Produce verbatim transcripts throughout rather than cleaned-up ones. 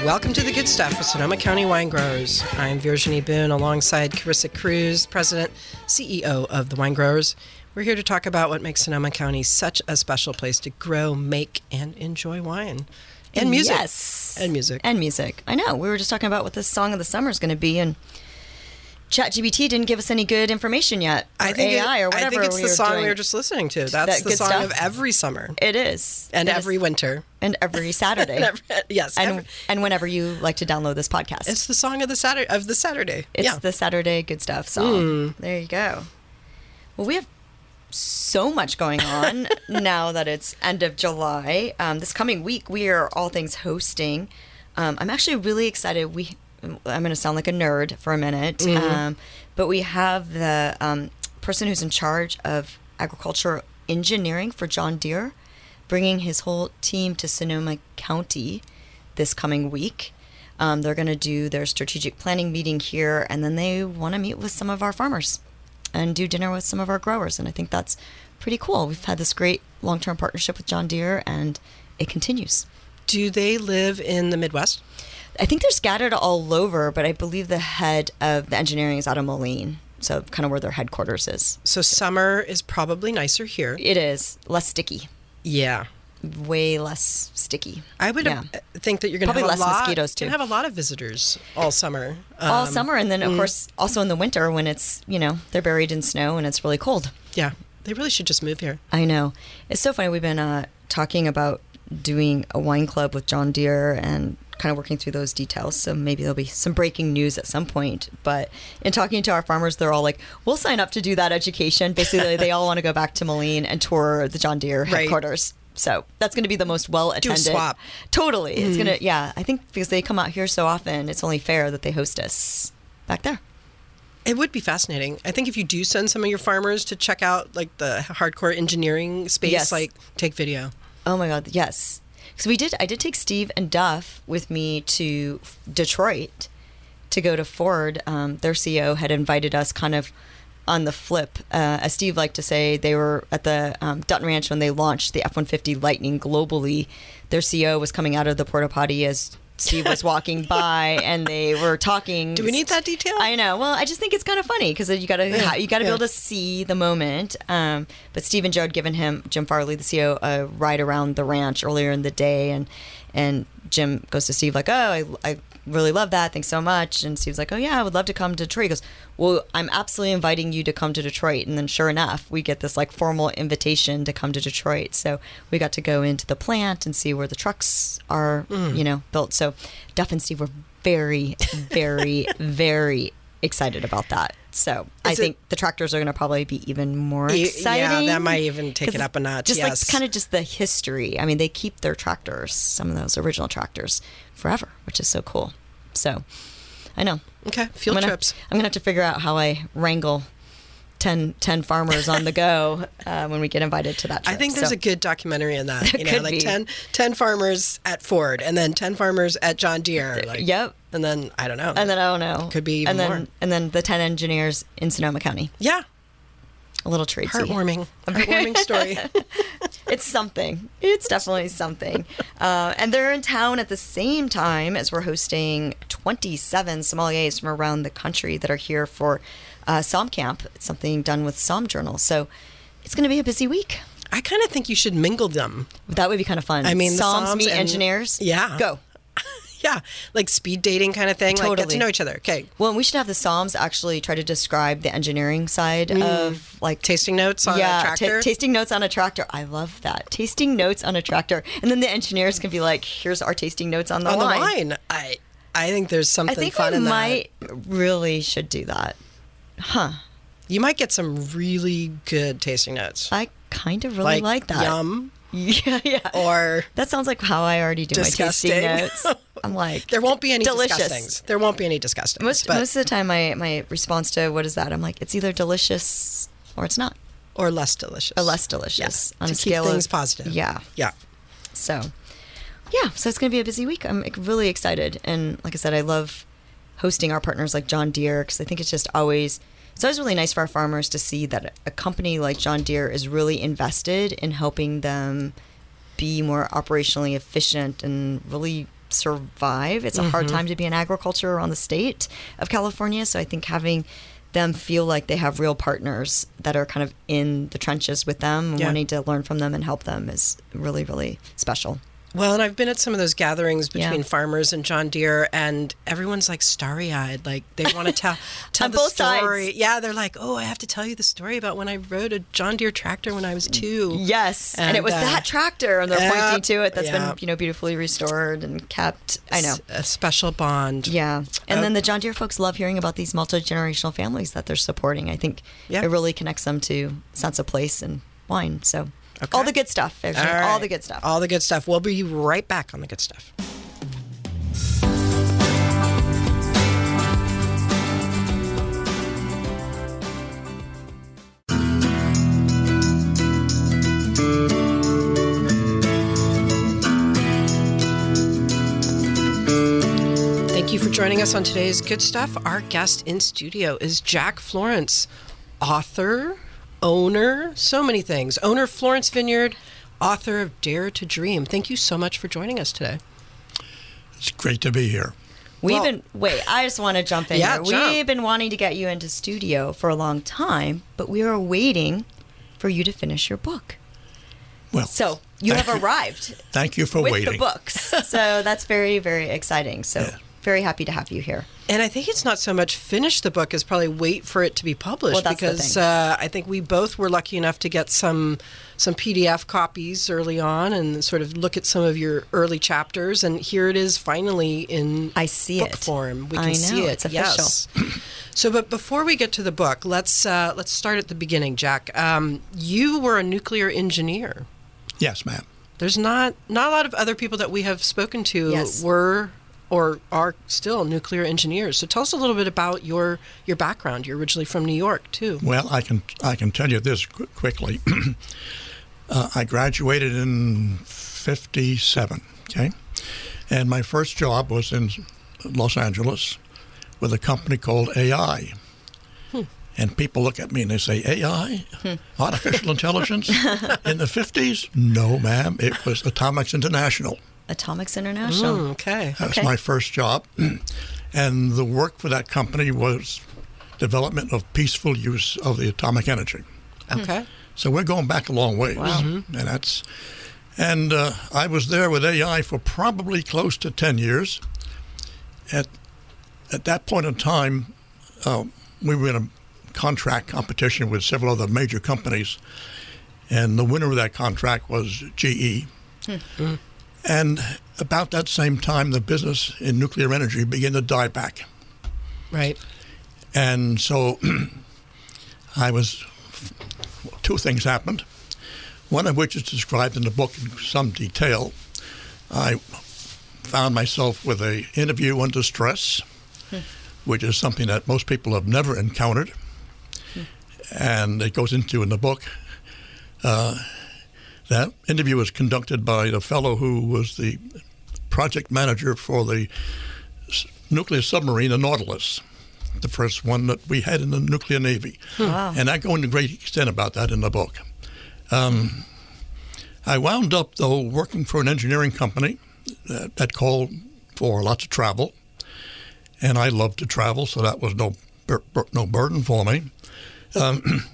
Welcome to The Good Stuff with Sonoma County Wine Growers. I'm Virginie Boone alongside Carissa Cruz, President, C E O of the Wine Growers. We're here to talk about what makes Sonoma County such a special place to grow, make, and enjoy wine. And music. Yes. And music. And music. I know. We were just talking about what this song of the summer is going to be, and ChatGPT didn't give us any good information yet. Or I think A I it, or whatever I think it's we the were song doing. we were just listening to. That's That the good song stuff? of every summer. It is. And It every is. winter. And every Saturday. And every, yes. and every, and whenever you like to download this podcast. it's the song of the Saturday of the Saturday. It's yeah. the Saturday Good Stuff song. Mm. There you go. Well, we have so much going on now that it's end of July. Um, this coming week, we are all things hosting. Um, I'm actually really excited. We, I'm going to sound like a nerd for a minute, Mm-hmm. um, but we have the um, person who's in charge of agricultural engineering for John Deere, bringing his whole team to Sonoma County this coming week. Um, they're going to do their strategic planning meeting here, and then they want to meet with some of our farmers and do dinner with some of our growers. And I think that's pretty cool. We've had this great long-term partnership with John Deere, and it continues. Do they live in the Midwest? I think they're scattered all over, but I believe the head of the engineering is out of Moline, so kind of where their headquarters is. So summer is probably nicer here. It is less sticky, Yeah. way less sticky. I would Yeah. uh, think that you're going to Probably have a less lot, mosquitoes, too. You're gonna have a lot of visitors all summer. all Um, summer, and then of course also in the winter when it's, you know, they're buried in snow and it's really cold. Yeah. They really should just move here. I know. It's so funny. We've been uh, talking about doing a wine club with John Deere and kind of working through those details. So maybe there'll be some breaking news at some point. But in talking to our farmers, they're all like, we'll sign up to do that education. Basically, they all want to go back to Moline and tour the John Deere Right. headquarters. So that's going to be the most well-attended. Do a swap. Totally. It's going to, yeah. I think because they come out here so often, it's only fair that they host us back there. It would be fascinating. I think if you do send some of your farmers to check out like the hardcore engineering space, Yes. like take video. Oh my God, yes. Because we did, I did take Steve and Duff with me to Detroit to go to Ford. Um, their C E O had invited us kind of on the flip. Uh, as Steve liked to say, they were at the um, Dutton Ranch when they launched the F one fifty Lightning globally. Their C E O was coming out of the porta potty as Steve was walking by, and they were talking. Do we need that detail? I know. Well, I just think it's kind of funny because you got to Yeah, you got to yeah. be able to see the moment. Um, but Steve and Joe had given him Jim Farley, the C E O, a ride around the ranch earlier in the day, and and Jim goes to Steve like, "Oh, I, I really love that. Thanks so much." And Steve's like, "Oh yeah, I would love to come to Detroit." He goes, "Well, I'm absolutely inviting you to come to Detroit." And then sure enough, we get this like formal invitation to come to Detroit. So we got to go into the plant and see where the trucks are, Mm. you know, built. So Duff and Steve were very, very, very excited about that. So I Is think it- the tractors are going to probably be even more Y- exciting. Yeah, that might even take 'Cause it up a notch. Just yes. like kind of just the history. I mean, they keep their tractors, some of those original tractors, forever, which is so cool. So I know. Okay, field I'm gonna, trips. I'm going to have to figure out how I wrangle ten, ten farmers on the go uh, when we get invited to that trip. I think there's So, a good documentary in that. There You know, could like be. ten, ten farmers at Ford and then ten farmers at John Deere. Like, Yep. And then, I don't know. And then, I don't know. Could be even and then, more. And then the ten engineers in Sonoma County. Yeah. A little tradesy. Heartwarming. A heartwarming story. It's something. It's definitely something. Uh, and they're in town at the same time as we're hosting twenty-seven sommeliers from around the country that are here for uh, Somm Camp. It's something done with Somm Journal. So it's going to be a busy week. I kind of think you should mingle them. That would be kind of fun. I mean, the Somms Somms meet and- engineers. Yeah. Go. Yeah. Like speed dating kind of thing. Like get Totally. to know each other. Okay. Well, we should have the Somms actually try to describe the engineering side of like Tasting notes on yeah, a ta- tractor. tasting notes on a tractor. I love that. Tasting notes on a tractor. And then the engineers can be like, here's our tasting notes on the on the line. line. I I think there's something I think fun we in might really should do that. Huh. that. You might get some really good tasting notes. I kind of really like, that. Yum. Yeah, yeah. Or That sounds like how I already do disgusting. my tasting notes. I'm like, there won't be any delicious. disgustings. There won't be any disgustings. Most but, most of the time, my my response to what is that? I'm like, it's either delicious or it's not, or less delicious. or less delicious Yeah, on to a keep scale things of positive. Yeah. Yeah. So, yeah. So it's going to be a busy week. I'm like, really excited, and like I said, I love hosting our partners like John Deere because I think it's just always. It's always really nice for our farmers to see that a company like John Deere is really invested in helping them be more operationally efficient and really survive. It's a hard time to be in agriculture around the state of California. So I think having them feel like they have real partners that are kind of in the trenches with them and Yeah. wanting to learn from them and help them is really, really special. Well, and I've been at some of those gatherings between Yeah. farmers and John Deere, and everyone's like starry-eyed, like they want to tell tell On the both story. sides. Yeah, they're like, "Oh, I have to tell you the story about when I rode a John Deere tractor when I was two." Yes, and, And, it was uh, that tractor, and they're yeah, pointing to it that's yeah. been, you know, beautifully restored and kept. I know. A special bond. Yeah, and Uh, then the John Deere folks love hearing about these multi-generational families that they're supporting. I think Yeah. it really connects them to sense of place and wine. So Okay. all the good stuff, All, all, right. the good stuff. All the good stuff. We'll be right back on the good stuff. Thank you for joining us on today's Good Stuff. Our guest in studio is Jack Florence, author, owner, so many things. Owner of Florence Vineyard, author of Dare to Dream. Thank you so much for joining us today. It's great to be here. We've Well- been wait. I just want to jump in Yeah, here. jump. We've been wanting to get you into studio for a long time, but we are waiting for you to finish your book. Well, So you have thank you. arrived Thank you for with waiting. the books. So that's very, very exciting. So Yeah. very happy to have you here. And I think it's not so much finish the book as probably wait for it to be published, Well, that's the because thing. uh, I think we both were lucky enough to get some some P D F copies early on and sort of look at some of your early chapters. And here it is finally in I see book it. form. We I can see know, it. it's official. Yes. So, but before we get to the book, let's uh, let's start at the beginning, Jack. Um, you were a nuclear engineer. Yes, ma'am. There's not not a lot of other people that we have spoken to Yes. were or are still nuclear engineers. So tell us a little bit about your your background. You're originally from New York, too. Well, I can I can tell you this qu- quickly. uh, I graduated in fifty-seven. Okay, and my first job was in Los Angeles with a company called A I. And people look at me and they say, A I? Artificial intelligence? In the fifties? No, ma'am. It was Atomics International. Atomics International. Mm, okay. That was Okay. my first job. And the work for that company was development of peaceful use of the atomic energy. Okay. So we're going back a long ways. Wow. And that's and uh, I was there with A I for probably close to ten years. At at that point in time, uh, we were in a contract competition with several other major companies, and the winner of that contract was G E. Mm. And about that same time, the business in nuclear energy began to die back. Right. And so I was, two things happened, one of which is described in the book in some detail. I found myself with a interview under stress, hmm. which is something that most people have never encountered. Hmm. And it goes into in the book. Uh, that interview was conducted by the fellow who was the project manager for the s- nuclear submarine, the Nautilus, the first one that we had in the nuclear navy. Wow. And I go into great extent about that in the book. Um, I wound up, though, working for an engineering company that, that called for lots of travel. And I love to travel, so that was no bur- bur- no burden for me. Um,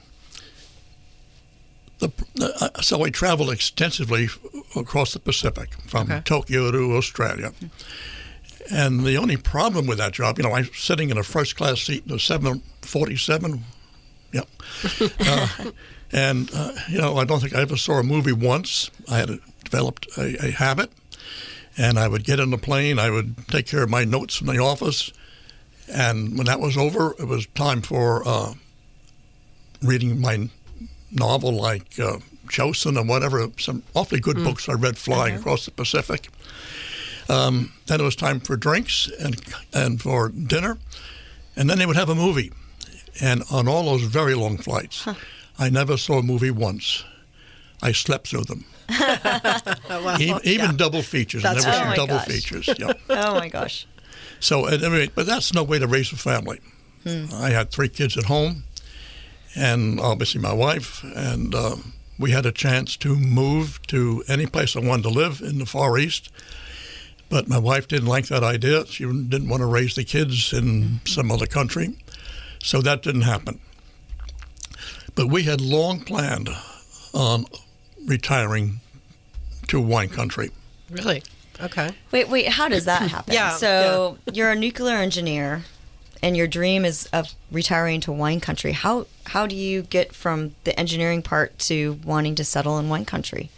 the, uh, so I traveled extensively f- across the Pacific, from Okay. Tokyo to Australia. And the only problem with that job, you know, I was sitting in a first-class seat in a seven forty-seven. Yep. uh, and, uh, you know, I don't think I ever saw a movie once. I had a, developed a, a habit. And I would get in the plane. I would take care of my notes from the office. And when that was over, it was time for uh, reading my novel like uh, Chosen and whatever, some awfully good mm. books I read flying uh-huh. across the Pacific. Um, then it was time for drinks and and for dinner. And then they would have a movie. And on all those very long flights, huh. I never saw a movie once. I slept through them. well, even even yeah. double features. That's never oh seen my double gosh. features. Yeah. Oh, my gosh. So, at any rate, but that's no way to raise a family. Hmm. I had three kids at home, and obviously my wife, and uh, we had a chance to move to any place I wanted to live in the Far East. But my wife didn't like that idea. She didn't want to raise the kids in some other country. So that didn't happen. But we had long planned on retiring to wine country. Really? Okay. Wait, wait, how does that happen? Yeah, So you're a nuclear engineer and your dream is of retiring to wine country. How how do you get from the engineering part to wanting to settle in wine country?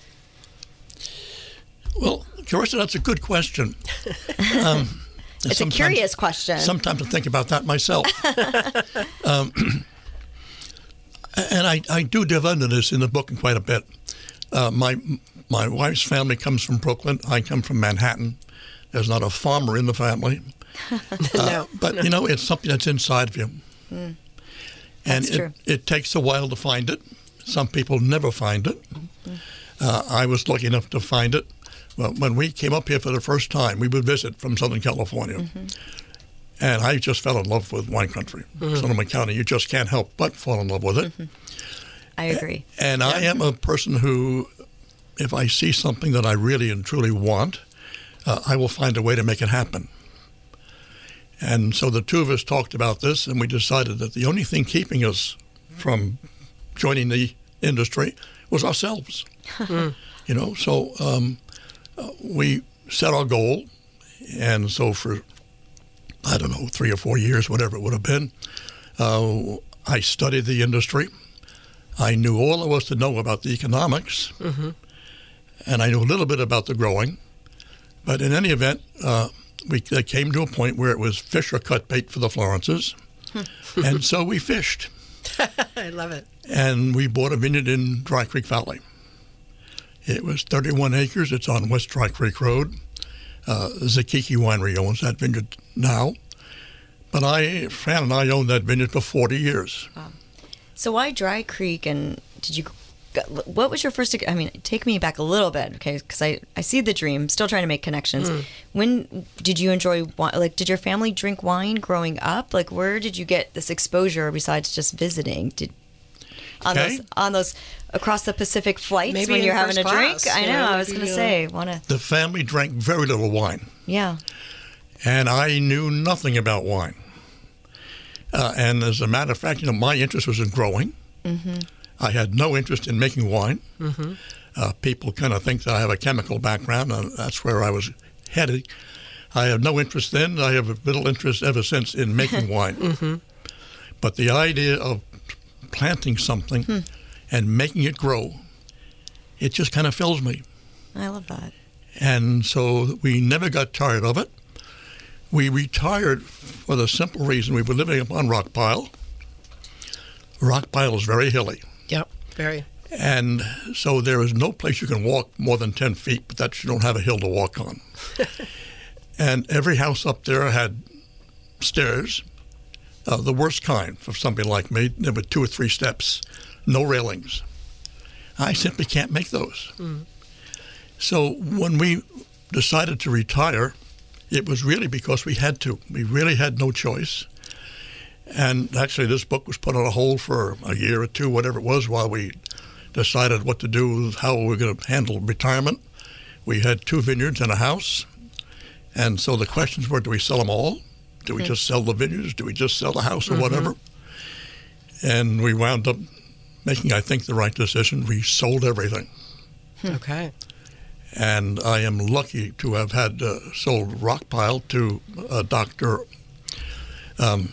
Well, Carissa, that's a good question. Um, It's a curious question. Sometimes I think about that myself. um, and I, I do dive into this in the book quite a bit. Uh, my my wife's family comes from Brooklyn. I come from Manhattan. There's not a farmer in the family. Uh, no. But, you know, it's something that's inside of you. Mm. And That's it, true. it takes a while to find it. Some people never find it. Mm-hmm. Uh, I was lucky enough to find it. Well, when we came up here for the first time, we would visit from Southern California. Mm-hmm. And I just fell in love with wine country. Mm-hmm. Sonoma County, you just can't help but fall in love with it. Mm-hmm. I agree. And I am a person who, if I see something that I really and truly want, uh, I will find a way to make it happen. And so the two of us talked about this, and we decided that the only thing keeping us from joining the industry was ourselves. Mm. You know, so um, uh, we set our goal, and so for, I don't know, three or four years, whatever it would have been, uh, I studied the industry. I knew all there was to know about the economics, Mm-hmm. and I knew a little bit about the growing. But in any event, uh, we it came to a point where it was fish or cut bait for the Florences, and so we fished. I love it. And we bought a vineyard in Dry Creek Valley. It was thirty-one acres. It's on West Dry Creek Road. Uh, Zakiki Winery owns that vineyard now. But I, Fran and I owned that vineyard for forty years. Wow. So why Dry Creek, and did you, what was your first, I mean, take me back a little bit, okay, because I, I see the dream, still trying to make connections. Mm. When did you enjoy, like, did your family drink wine growing up? Like, where did you get this exposure besides just visiting? Did on Okay. those, on those, across the Pacific flights Maybe when in you're having a first drink? class, I you know, know, I was going to maybe, say, want to, The family drank very little wine, yeah. and I knew nothing about wine. Uh, and as a matter of fact, you know, my interest was in growing. Mm-hmm. I had no interest in making wine. Mm-hmm. Uh, people kind of think that I have a chemical background, and that's where I was headed. I have no interest then. I have little interest ever since in making wine. Mm-hmm. But the idea of planting something Hmm. and making it grow, it just kind of fills me. I love that. And so we never got tired of it. We retired for the simple reason we were living up on Rockpile. Rockpile is very hilly. Yep. Very. And so there is no place you can walk more than ten feet, but that you don't have a hill to walk on. And every house up there had stairs, uh, the worst kind for somebody like me. There were two or three steps, no railings. I simply can't make those. Mm. So when we decided to retire, it was really because we had to. We really had no choice. And actually, this book was put on a hold for a year or two, whatever it was, while we decided what to do, how we were going to handle retirement. We had two vineyards and a house. And so the questions were, do we sell them all? Do we Mm-hmm. just sell the vineyards? Do we just sell the house or Mm-hmm. whatever? And we wound up making, I think, the right decision. We sold everything. Okay. And I am lucky to have had uh, sold Rockpile to uh, Doctor Um,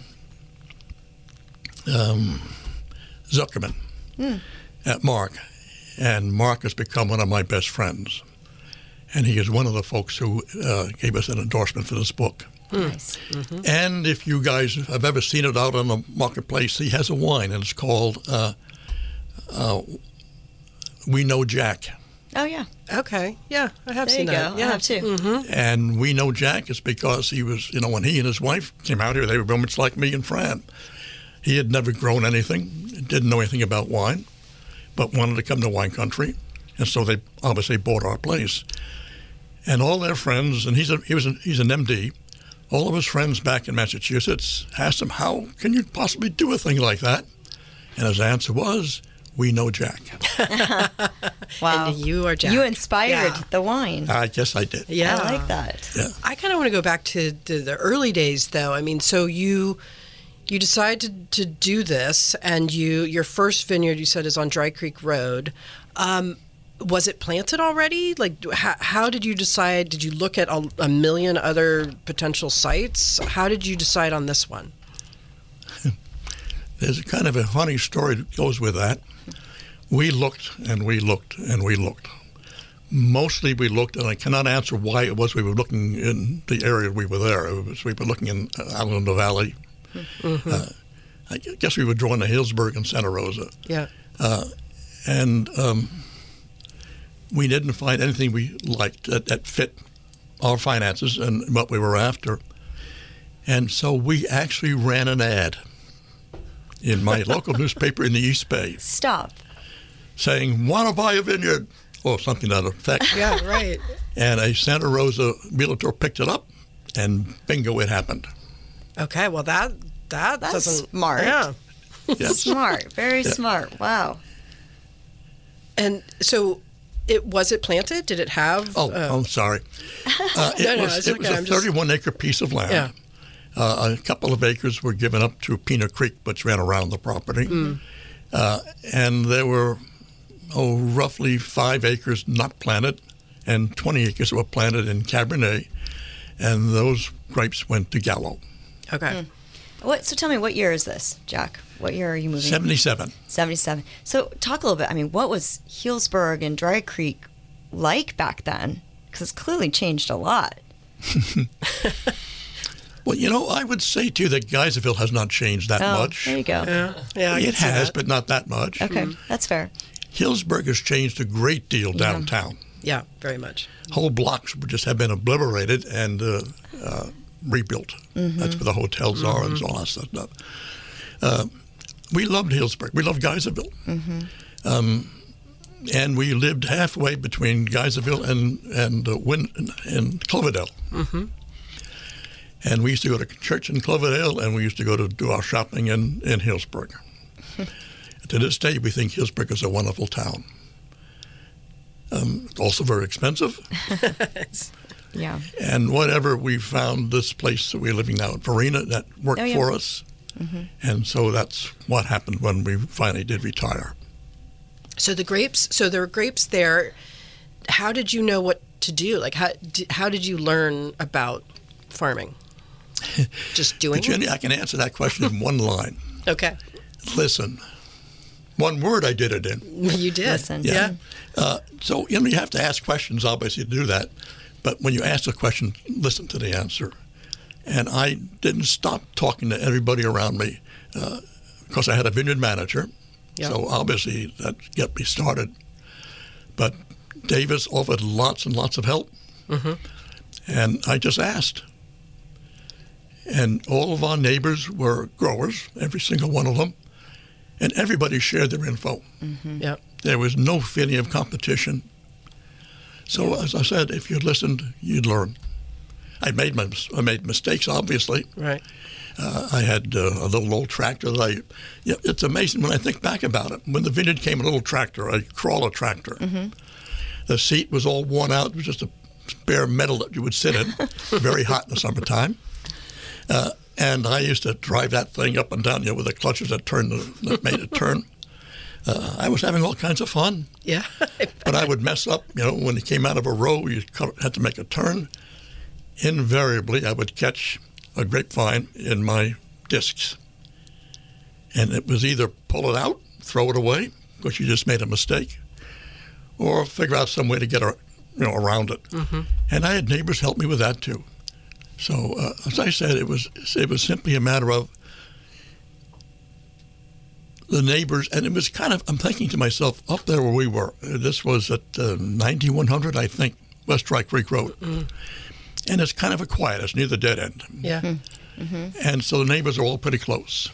um, Zuckerman Mm. at Mark. And Mark has become one of my best friends. And he is one of the folks who uh, gave us an endorsement for this book. Nice. Mm-hmm. And if you guys have ever seen it out on the marketplace, he has a wine, and it's called uh, uh, We Know Jack. Oh, yeah. Okay. Yeah, I have There seen you that. go. I Yeah. have too. Mm-hmm. And We Know Jack is because he was, you know, when he and his wife came out here, they were very much like me and Fran. He had never grown anything, didn't know anything about wine, but wanted to come to wine country. And so they obviously bought our place. And all their friends, and he's a, he was a, he's an M D, all of his friends back in Massachusetts asked him, how can you possibly do a thing like that? And his answer was, we know Jack. Wow. And you are Jack. You inspired Yeah. the wine. I guess I did. Yeah. I like that. Yeah. I kind of want to go back to, to the early days, though. I mean, so you you decide to, to do this, and you your first vineyard, you said, is on Dry Creek Road. Um, was it planted already? Like, how, how did you decide? Did you look at a, a million other potential sites? How did you decide on this one? There's a kind of a funny story that goes with that. We looked and we looked and we looked. Mostly we looked, and I cannot answer why it was we were looking in the area we were there. It was, we were looking in uh, out in the valley. Mm-hmm. Uh, I guess we were drawn to Hillsburg and Santa Rosa. Yeah. Uh, and um, we didn't find anything we liked that, that fit our finances and what we were after. And so we actually ran an ad in my local newspaper in the East Bay Stop. saying, "Want to buy a vineyard?" or something to that effect. Yeah, right. And a Santa Rosa realtor picked it up, and bingo, it happened. Okay, well, that, that That's doesn't... smart. Yeah. Yes. Smart. Very Yeah. smart. Wow. And so, it was it planted? Did it have... Oh, uh, I'm sorry. Uh, it No, no, was, it's it was okay, a I'm just- thirty-one acre piece of land. Yeah. Uh, a couple of acres were given up to Pena Creek, which ran around the property. Mm. Uh, and there were, oh, roughly five acres not planted and twenty acres were planted in Cabernet. And those grapes went to Gallo. Okay. What? So tell me, what year is this, Jack? What year are you moving? seventy-seven. seventy-seven. So talk a little bit. I mean, what was Healdsburg and Dry Creek like back then? Because it's clearly changed a lot. Well, you know, I would say to you that Geyserville has not changed that Oh, much. there you go. Yeah, yeah, I can It see has, that. but not that much. Okay, that's fair. Hillsburg has changed a great deal downtown. Yeah, very much. Whole blocks would just have been obliterated and uh, uh, rebuilt. Mm-hmm. That's where the hotels are and all that stuff. Uh, we loved Hillsburg. We loved Geyserville. Mm-hmm. Um, and we lived halfway between Geyserville and and uh, Win- and Cloverdale. Mm-hmm. And we used to go to church in Cloverdale, and we used to go to do our shopping in, in Hillsburg. To this day, we think Hillsburg is a wonderful town. Um, also very expensive. Yeah. And whatever, we found this place that we're living now in Verena that worked Oh, yeah. for us. Mm-hmm. And so that's what happened when we finally did retire. So the grapes, so there were grapes there. How did you know what to do? Like, how, di- how did you learn about farming? Just doing Jenny, I can answer that question in one line. it? Okay. Listen. One word I did it in. You did. Listen. Yeah. Yeah. Uh, so, you know, you have to ask questions, obviously, to do that. But when you ask a question, listen to the answer. And I didn't stop talking to everybody around me uh, because I had a vineyard manager. Yeah. So obviously that got me started. But Davis offered lots and lots of help. Mm-hmm. And I just asked. And all of our neighbors were growers, every single one of them. And everybody shared their info. Mm-hmm. Yeah. There was no feeling of competition. So, as I said, if you'd listened, you'd learn. I made my, I made mistakes, obviously. Right. Uh, I had uh, a little old tractor that I. Yeah, it's amazing when I think back about it. When the vineyard came, a little tractor, a crawler tractor. Mm-hmm. The seat was all worn out. It was just a bare metal that you would sit in. Very hot in the summertime. Uh, and I used to drive that thing up and down, you know, with the clutches that turned, the, that made it turn. Uh, I was having all kinds of fun. Yeah. But I would mess up, you know, when you came out of a row, you had to make a turn. Invariably, I would catch a grapevine in my discs. And it was either pull it out, throw it away, because you just made a mistake, or figure out some way to get, you know, around it. Mm-hmm. And I had neighbors help me with that too. So, uh, as I said, it was it was simply a matter of the neighbors, and it was kind of, I'm thinking to myself, up there where we were, this was at uh, ninety-one hundred, I think, West Dry Creek Road. Mm. And it's kind of a quiet, it's near the dead end. Yeah. Mm-hmm. And so the neighbors are all pretty close.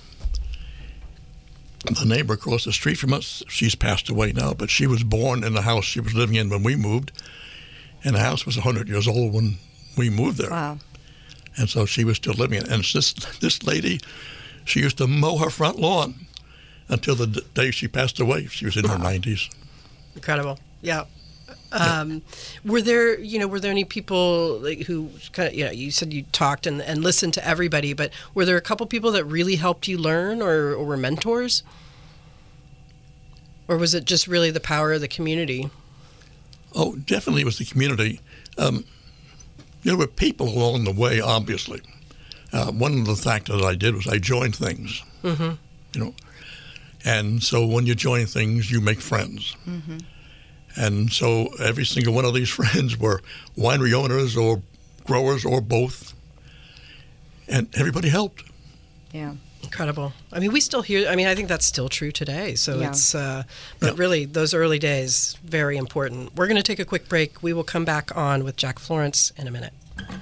The neighbor across the street from us, she's passed away now, but she was born in the house she was living in when we moved. And the house was one hundred years old when we moved there. Wow. And so she was still living in it. And it's this, this lady, she used to mow her front lawn. until the d- day she passed away. She was in her nineties. Incredible. Yeah. Um, were there, you know, were there any people like, who kind of, you know, you said you talked and, and listened to everybody, but were there a couple people that really helped you learn or, or were mentors? Or was it just really the power of the community? Oh, definitely it was the community. Um, there were people along the way, obviously. Uh, one of the factors that I did was I joined things, Mm-hmm. you know. And so when you join things, you make friends. Mm-hmm. And so every single one of these friends were winery owners or growers or both. And everybody helped. Yeah. Incredible. I mean, we still hear, I mean, I think that's still true today. So Yeah. it's, uh, but Yeah. really, those early days, very important. We're going to take a quick break. We will come back on with Jack Florence in a minute.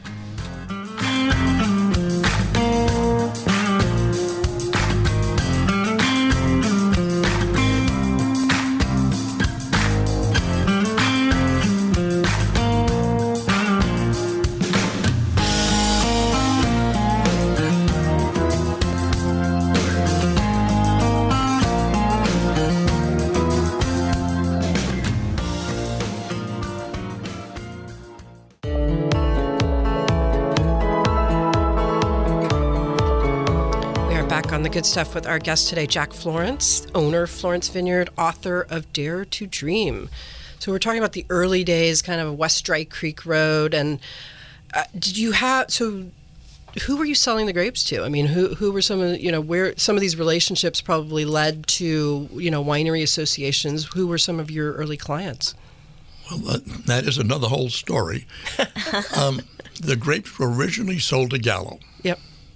On the good stuff with our guest today, Jack Florence, owner of Florence Vineyard, author of Dare to Dream. So we're talking about the early days, kind of West Dry Creek Road, and uh, did you have so? Who were you selling the grapes to? I mean, who who were some of the, you know where some of these relationships probably led to you know winery associations? Who were some of your early clients? Well, that, that is another whole story. um, the grapes were originally sold to Gallo. Yep.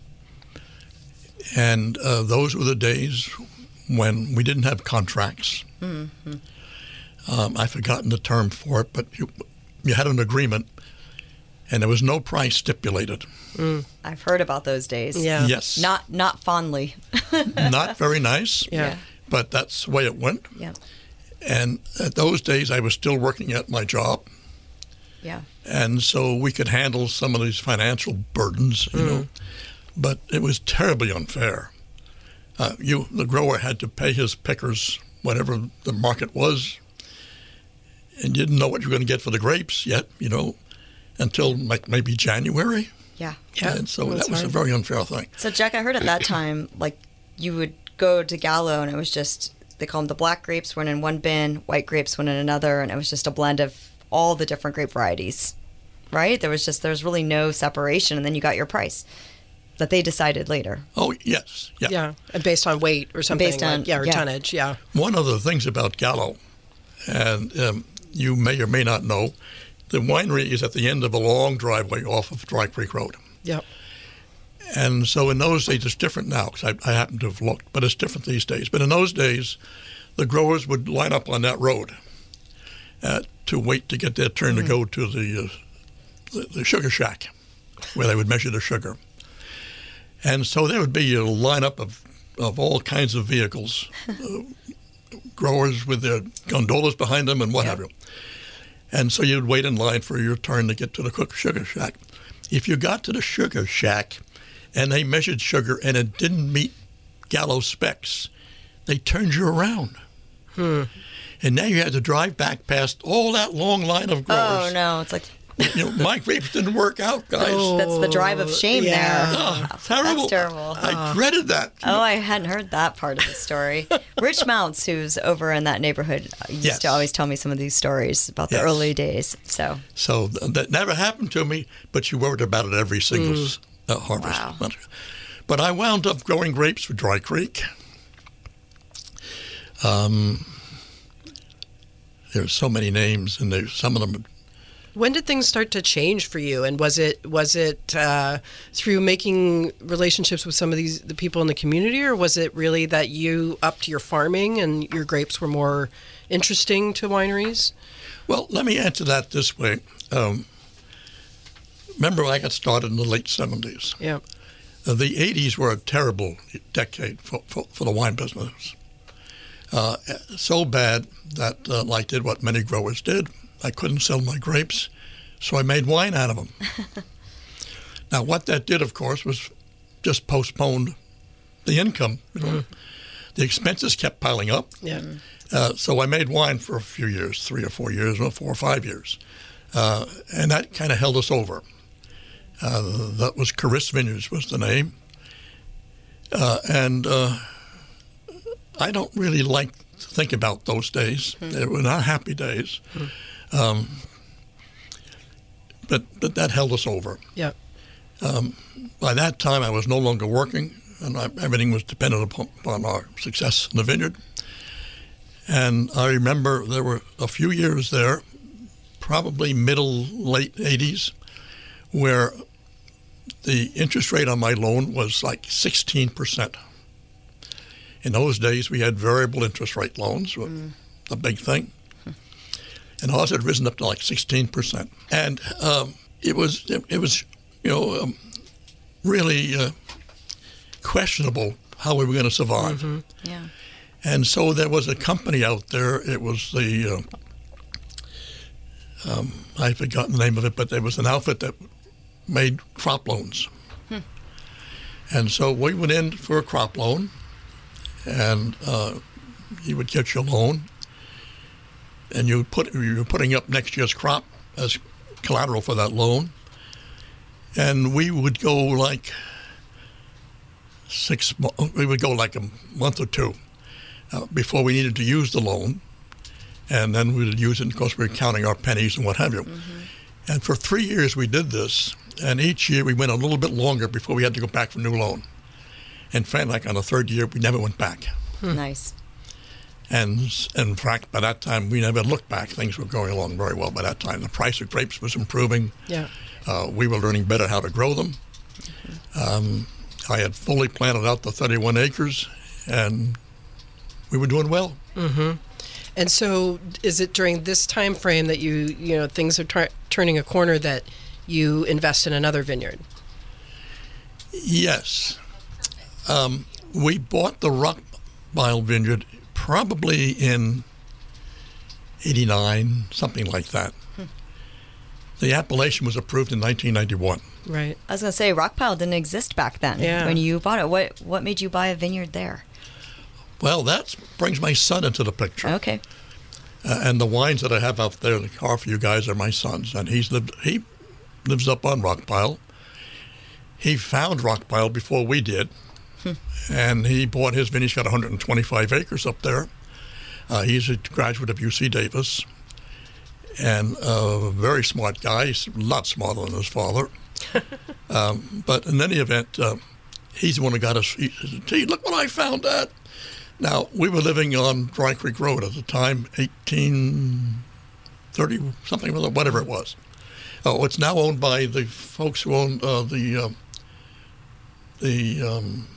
And uh, those were the days when we didn't have contracts. Mm-hmm. Um, I've forgotten the term for it, but you, you had an agreement, and there was no price stipulated. Mm. I've heard about those days. Yeah. Yes. Not not fondly. Not very nice, Yeah. but that's the way it went. Yeah. And at those days, I was still working at my job. Yeah. And so we could handle some of these financial burdens, you Mm. know. But it was terribly unfair. Uh, you, the grower, had to pay his pickers whatever the market was, and you didn't know what you were going to get for the grapes yet, you know, until like maybe January. Yeah. Yeah. And so That's that was hard. a very unfair thing. So, Jack, I heard at that time, like, you would go to Gallo, and it was just, they call them the black grapes went in one bin, white grapes went in another, and it was just a blend of all the different grape varieties, right? There was just, there was really no separation, and then you got your price that they decided later. Oh, yes. Yeah. Yeah, and based on weight or something. Based on- like, yeah, or yeah. tonnage. Yeah. One of the things about Gallo, and um, you may or may not know, the winery is at the end of a long driveway off of Dry Creek Road. Yep. And so in those days, it's different now, because I, I happen to have looked, but it's different these days. But in those days, the growers would line up on that road uh, to wait to get their turn mm. to go to the, uh, the the sugar shack, where they would measure the sugar. And so there would be a lineup of, of all kinds of vehicles, uh, growers with their gondolas behind them and what have you. And so you'd wait in line for your turn to get to the cook sugar shack. If you got to the sugar shack and they measured sugar and it didn't meet Gallo specs, they turned you around. Hmm. And now you had to drive back past all that long line of growers. Oh, no. It's like, You know, my grapes didn't work out, guys. Oh. that's the drive of shame Yeah. there. Oh, terrible. That's terrible. I dreaded that. Oh, I hadn't heard that part of the story. Rich Mounts, who's over in that neighborhood, used Yes. to always tell me some of these stories about the Yes. early days. So, So th- that never happened to me, but you worried about it every single s uh, harvest. Wow. But, but I wound up growing grapes for Dry Creek. Um, there's so many names, and there's some of them. When did things start to change for you? And was it was it uh, through making relationships with some of these the people in the community, or was it really that you upped your farming and your grapes were more interesting to wineries? Well, let me answer that this way. Um, remember, I got started in the late seventies. Yeah. Uh, the eighties were a terrible decade for, for, for the wine business. Uh, so bad that uh, I did what many growers did. I couldn't sell my grapes, so I made wine out of them. Now, what that did, of course, was just postponed the income. You know? Mm. the expenses kept piling up. Yeah. Uh, so I made wine for a few years, three or four years, or four or five years. Uh, and that kind of held us over. Uh, that was Caris Vineyards was the name. Uh, and uh, I don't really like to think about those days. Mm. They were not happy days. Mm. Um, but, but that held us over. Yeah. Um, by that time, I was no longer working, and I, everything was dependent upon, upon our success in the vineyard. And I remember there were a few years there, probably middle, late eighties, where the interest rate on my loan was like sixteen percent. In those days, we had variable interest rate loans, mm. a big thing. And ours had risen up to like sixteen percent. And um, it was, it, it was, you know, um, really uh, questionable how we were going to survive. Mm-hmm. Yeah. And so there was a company out there. It was the, uh, um, I've forgotten the name of it, but there was an outfit that made crop loans. Hmm. And so we went in for a crop loan, and uh, you would get your loan, and you would put you were putting up next year's crop as collateral for that loan. And we would go like six. We would go like a month or two uh, before we needed to use the loan, and then we would use it. Of course, we were counting our pennies and what have you. Mm-hmm. And for three years we did this, and each year we went a little bit longer before we had to go back for a new loan. In fact, like on the third year, we never went back. Hmm. Nice. And, and in fact, by that time, we never looked back. Things were going along very well by that time. The price of grapes was improving. Yeah. Uh, we were learning better how to grow them. Mm-hmm. Um, I had fully planted out the thirty-one acres, and we were doing well. Mm-hmm. And so, is it during this time frame that you, you know, things are t- turning a corner that you invest in another vineyard? Yes. Um, we bought the Rockpile Vineyard probably in eighty-nine, something like that. Hmm. The appellation was approved in nineteen ninety-one. Right. I was going to say, Rockpile didn't exist back then yeah. when you bought it. What What made you buy a vineyard there? Well, that brings my son into the picture. Okay. Uh, and the wines that I have out there in the car for you guys are my son's. And he's lived, he lives up on Rockpile. He found Rockpile before we did. Hmm. And he bought his vineyard. He's got one hundred twenty-five acres up there. Uh, he's a graduate of U C Davis. And a very smart guy. He's a lot smarter than his father. um, but in any event, uh, he's the one who got us. He said, "Gee, look what I found, Dad." Now, we were living on Dry Creek Road at the time, eighteen thirty, something, whatever it was. Oh, it's now owned by the folks who own uh, the uh, the um,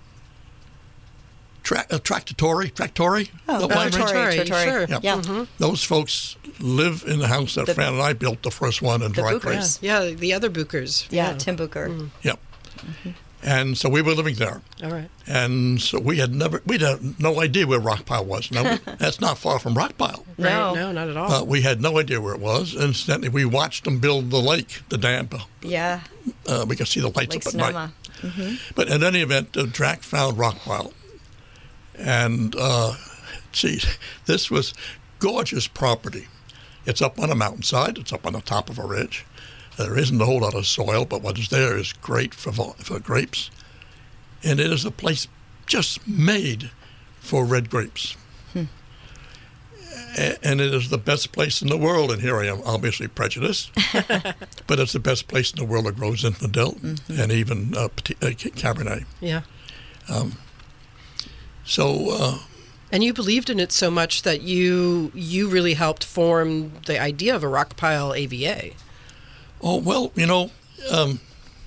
tra- uh, Tractatori, Tractori? Oh, the uh, Trattori, Trattori. Sure. Yeah. yeah. Mm-hmm. Those folks live in the house that The, Fran and I built, the first one in the Dry Bookers. Creek. Yeah. yeah, the other Bookers. Yeah, yeah. Tim Booker. Mm. Yep. Mm-hmm. And so we were living there. All right. And so we had never, we had no idea where Rockpile was. Now, we, that's not far from Rockpile. No. Right. No, not at all. Uh, we had no idea where it was. Incidentally, we watched them build the lake, the dam. Yeah. Uh, we could see the lights Lake up at Sonoma. night. Mm-hmm. But in any event, uh, Drac found Rockpile. And, uh, gee, this was gorgeous property. It's up on a mountainside. It's up on the top of a ridge. There isn't a whole lot of soil, but what is there is great for, for grapes. And it is a place just made for red grapes. Hmm. A- and it is the best place in the world, and here I am obviously prejudiced, but it's the best place in the world that grows Zinfandel mm-hmm. and even uh, Petit, uh, Cabernet. Yeah. Um, so... Uh, And you believed in it so much that you you really helped form the idea of a Rockpile A V A. Oh, well, you know, um,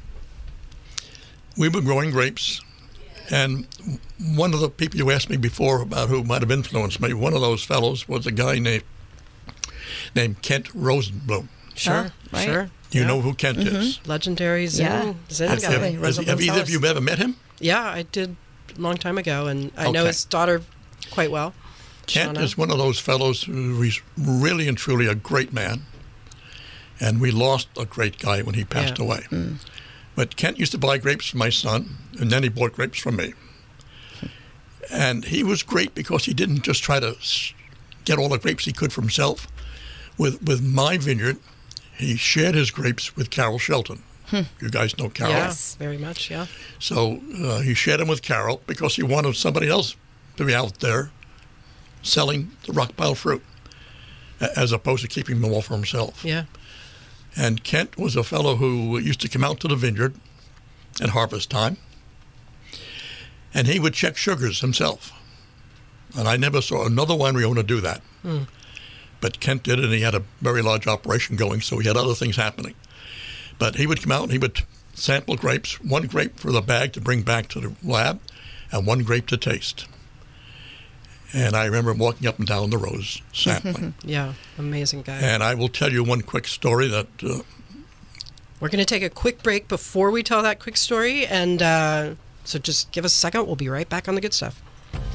we were growing grapes, and one of the people you asked me before about who might have influenced me, one of those fellows was a guy named named Kent Rosenblum. Sure, oh, right. sure. You yeah. know who Kent mm-hmm. is? Legendary Zen, Yeah, Zen Have, guy. have, Absolutely. has, have either of you ever met him? Yeah, I did a long time ago, and I know Okay. his daughter quite well. Kent Shauna. is one of those fellows who is really and truly a great man, and we lost a great guy when he passed Yeah. away. Mm. But Kent used to buy grapes from my son, and then he bought grapes from me. And he was great because he didn't just try to get all the grapes he could for himself. With with my vineyard, he shared his grapes with Carol Shelton. Hmm. You guys know Carol? Yes, very much, yeah. So uh, he shared them with Carol because he wanted somebody else to be out there selling the rockpile fruit as opposed to keeping them all for himself. Yeah. And Kent was a fellow who used to come out to the vineyard at harvest time, and he would check sugars himself. And I never saw another winery owner do that. Mm. But Kent did, and he had a very large operation going, so he had other things happening. But he would come out and he would sample grapes, one grape for the bag to bring back to the lab, and one grape to taste. And I remember walking up and down the rows sampling. Yeah, amazing guy. And I will tell you one quick story that... Uh, We're going to take a quick break before we tell that quick story, and uh, so just give us a second. We'll be right back on The Good Stuff.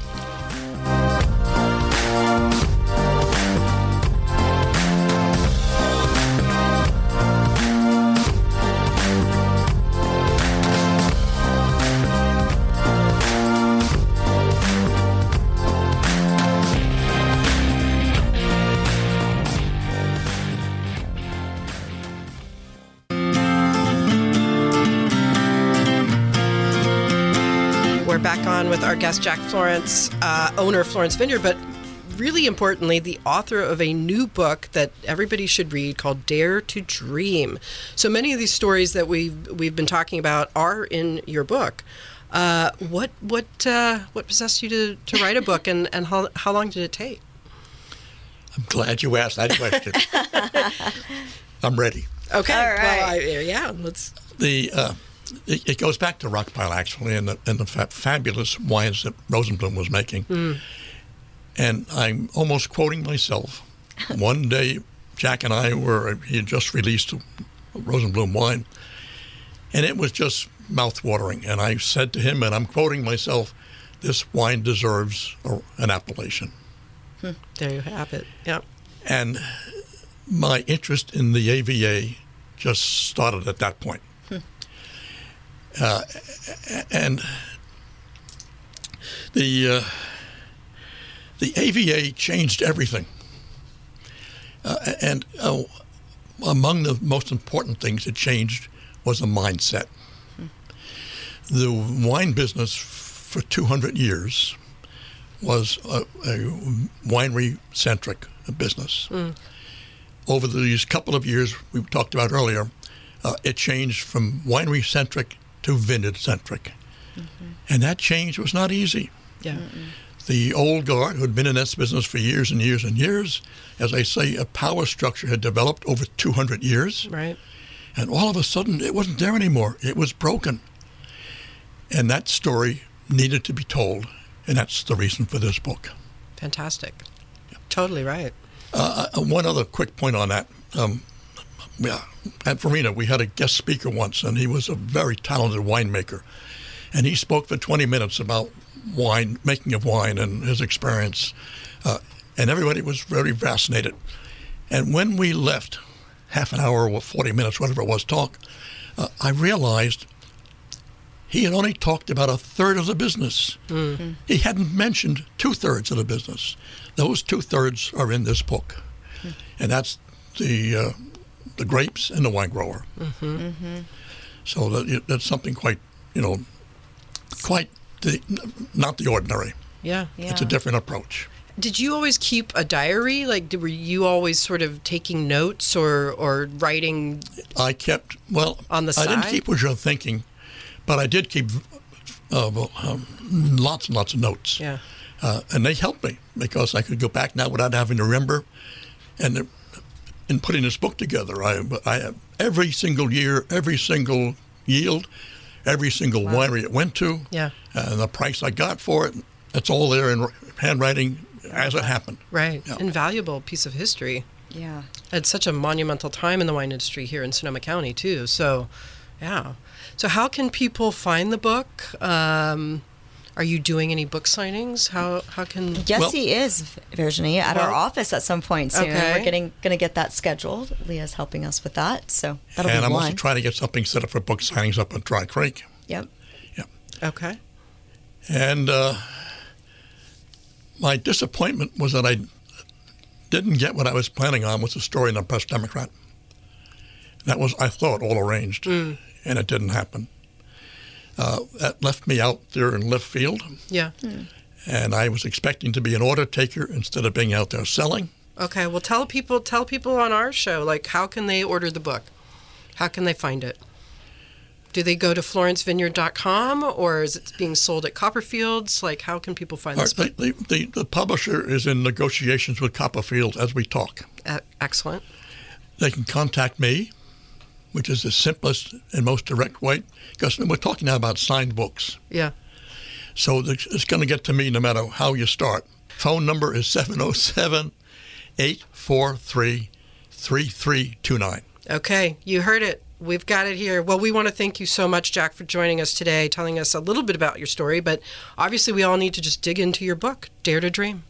We're back on with our guest, Jack Florence, uh, owner of Florence Vineyard, but really importantly, the author of a new book that everybody should read called Dare to Dream. So many of these stories that we've, we've been talking about are in your book. Uh, what what uh, what possessed you to, to write a book, and, and how, how long did it take? I'm glad you asked that question. I'm ready. Okay. All right. Well, I, yeah, let's... The... Uh, It, it goes back to Rockpile, actually, and the, and the fa- fabulous wines that Rosenblum was making. Mm. And I'm almost quoting myself. One day, Jack and I were, he had just released a Rosenblum wine, and it was just mouth-watering. And I said to him, and I'm quoting myself, this wine deserves a, an appellation. Hmm. There you have it. Yep. And my interest in the A V A just started at that point. Uh, and the uh, the A V A changed everything. Uh, and uh, among the most important things it changed was a mindset. Hmm. The wine business for two hundred years was a, a winery-centric business. Hmm. Over these couple of years we talked about earlier, uh, it changed from winery-centric to vineyard-centric. Mm-hmm. And that change was not easy. Yeah. Mm-mm. The old guard, who had been in this business for years and years and years, as I say, a power structure had developed over two hundred years. Right. And all of a sudden, it wasn't there anymore. It was broken. And that story needed to be told, and that's the reason for this book. Fantastic. Yeah. Totally right. Uh, one other quick point on that. Um, Yeah, at Farina, we had a guest speaker once, and he was a very talented winemaker. And he spoke for twenty minutes about wine, making of wine, and his experience. Uh, and everybody was very fascinated. And when we left, half an hour or forty minutes, whatever it was, talk, uh, I realized he had only talked about a third of the business. Mm-hmm. He hadn't mentioned two-thirds of the business. Those two-thirds are in this book. Mm-hmm. And that's the... Uh, the grapes and the wine grower. Mm-hmm. Mm-hmm. So that, that's something quite, you know, quite the, not the ordinary. Yeah. yeah. It's a different approach. Did you always keep a diary? Like, did, were you always sort of taking notes or, or writing? I kept, well, on the I side? didn't keep what you're thinking, but I did keep uh, well, um, lots and lots of notes. Yeah. Uh, and they helped me because I could go back now without having to remember. And the, in putting this book together, I, I have every single year, every single yield, every single wow. winery it went to, yeah. and the price I got for it. It's all there in handwriting as it happened. Right. Yeah. Invaluable piece of history. Yeah. It's such a monumental time in the wine industry here in Sonoma County, too. So, yeah. So how can people find the book? Um, Are you doing any book signings? How how can? Yes, well, he is, Virginie, at well, our office at some point soon. Okay. We're getting going to get that scheduled. Leah's helping us with that, so that'll and be I'm one. also trying to get something set up for book signings up at Dry Creek. Yep. Yeah. Okay. And uh, my disappointment was that I didn't get what I was planning on, was the story in the Press Democrat. That was, I thought, all arranged, mm. and it didn't happen. Uh, that left me out there in left field. Yeah. Mm. And I was expecting to be an order taker instead of being out there selling. Okay, well, tell people tell people on our show, like, how can they order the book? How can they find it? Do they go to Florence Vineyard dot com, or is it being sold at Copperfields? Like, how can people find this book? The, the, the publisher is in negotiations with Copperfield as we talk. Uh, excellent. They can contact me, which is the simplest and most direct way, because we're talking now about signed books. Yeah. So it's going to get to me no matter how you start. Phone number is seven oh seven, eight four three, three three two nine. Okay, you heard it. We've got it here. Well, we want to thank you so much, Jack, for joining us today, telling us a little bit about your story, but obviously we all need to just dig into your book, Dare to Dream.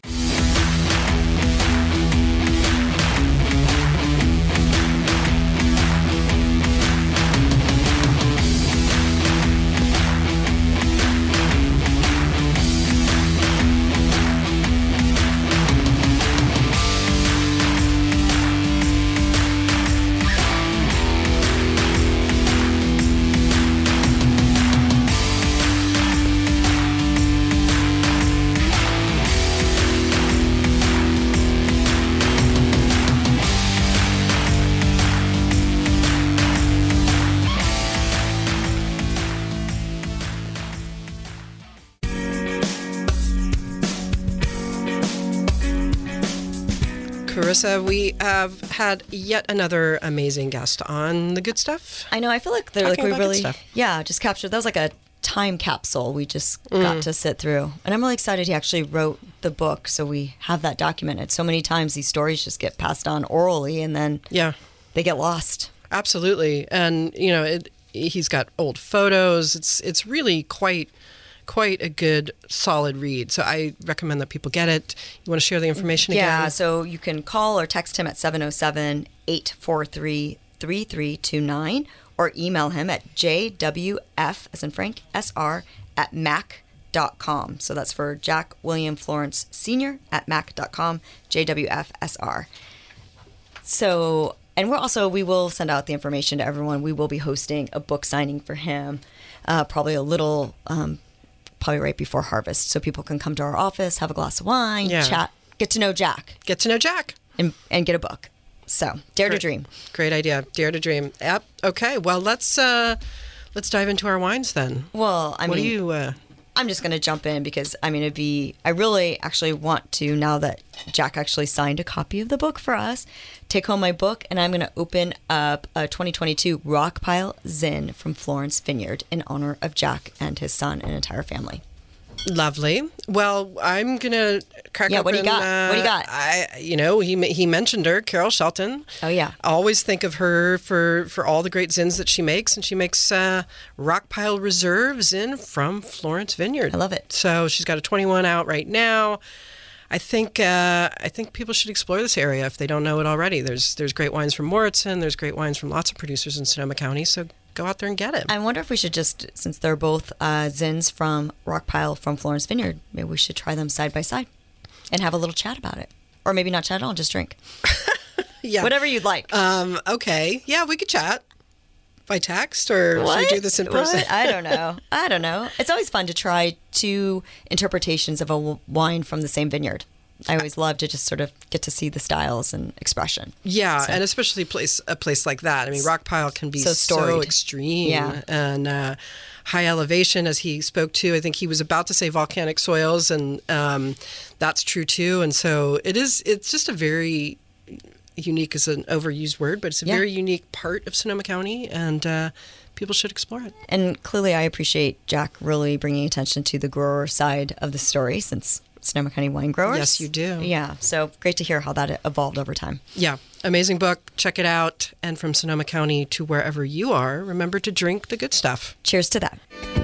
Carissa, we have had yet another amazing guest on The Good Stuff. I know. I feel like they're Talking like we about good really, stuff. yeah, just captured. That was like a time capsule we just Mm. got to sit through, and I'm really excited he actually wrote the book, so we have that documented. So many times these stories just get passed on orally, and then Yeah, they get lost. absolutely. And, you know, it, he's got old photos. It's it's really quite quite a good, solid read. So I recommend that people get it. You want to share the information again? Yeah, so you can call or text him at seven oh seven, eight four three, three three two nine or email him at J W F, as in Frank, S R, at mac dot com. So that's for Jack William Florence Senior at mac dot com, J W F S R. So, and we're also, we will send out the information to everyone. We will be hosting a book signing for him, uh, probably a little... Um, probably right before harvest, so people can come to our office, have a glass of wine, Yeah. chat, get to know Jack, Get to know Jack. and, and get a book. So, Dare Great. to Dream. Great idea. Dare to Dream. Yep. Okay. Well, let's uh, let's dive into our wines then. Well, I what mean, do you? Uh, I'm just going to jump in because, I mean, it'd be, I really actually want to, now that Jack actually signed a copy of the book for us, take home my book, and I'm going to open up a twenty twenty-two Rockpile Zin from Florence Vineyard in honor of Jack and his son and entire family. Lovely. Well, I'm gonna crack Yeah, open. what do you got? Uh, What do you got? I, you know, he he mentioned her, Carol Shelton. Oh, yeah. I always think of her for for all the great zins that she makes, and she makes uh, Rockpile Reserve Zin from Florence Vineyard. I love it. So she's got a twenty-one out right now. I think uh, I think people should explore this area if they don't know it already. There's there's great wines from Moritzen. There's great wines from lots of producers in Sonoma County. So go out there and get it. I wonder if we should just, since they're both uh, Zins from Rockpile from Florence Vineyard, maybe we should try them side by side and have a little chat about it. Or maybe not chat at all, just drink. Yeah. Whatever you'd like. Um, okay. Yeah, we could chat by text, or should we do this in person? What? I don't know. I don't know. It's always fun to try two interpretations of a w- wine from the same vineyard. I always love to just sort of get to see the styles and expression. Yeah, So- and especially place a place like that. I mean, Rockpile can be So so, storied. extreme Yeah. and uh, high elevation, as he spoke to. I think he was about to say volcanic soils, and um, that's true too. And so it is. It's just a very unique is an overused word, but it's a Yeah. very unique part of Sonoma County, and uh, people should explore it. And clearly, I appreciate Jack really bringing attention to the grower side of the story, since Sonoma County wine growers. Yes, you do. Yeah, so great to hear how that evolved over time. Yeah, amazing book. Check it out. And from Sonoma County to wherever you are, remember to drink the good stuff. Cheers to that.